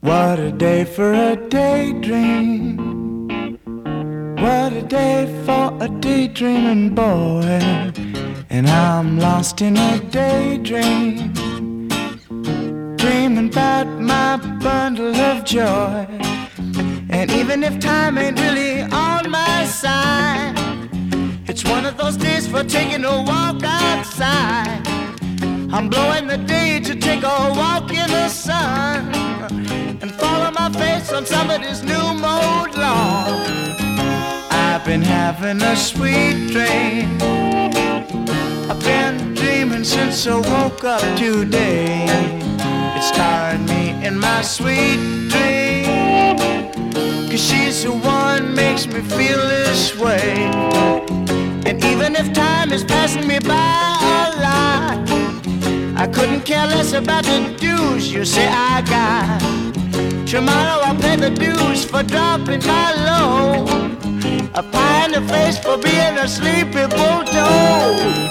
What a day for a daydream. What a day for a daydreaming boy. And I'm lost in a daydream, dreaming about my bundle of joy. And even if time ain't really on my side, it's one of those days for taking a walk outside. I'm blowing the day to take a walk in the sun and follow my face on somebody's new mode lawn. I've been having a sweet dream. I've been dreaming since I woke up today. It's tiring me in my sweet dream, 'cause she's the one makes me feel this way. And even if time is passing me by a lot, I couldn't care less about the dues you say I got. Tomorrow I'll pay the dues for dropping my load, a pie in the face for being a sleepy bulldog.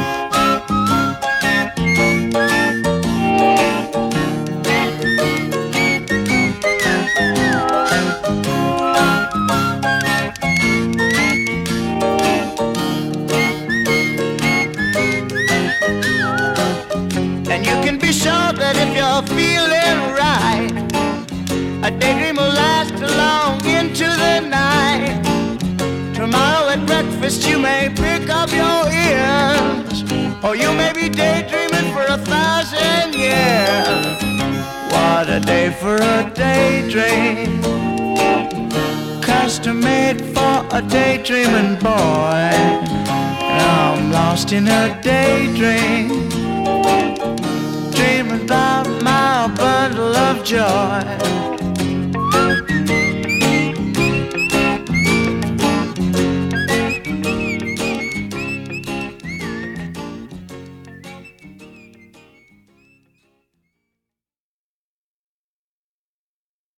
And you can be sure that if you're feeling right, a daydream will last long into the night. Tomorrow at breakfast you may pick up your ears, or you may be daydreaming for 1,000 years. What a day for a daydream, custom made for a daydreaming boy. And I'm lost in a daydream, dreaming about my bundle of joy.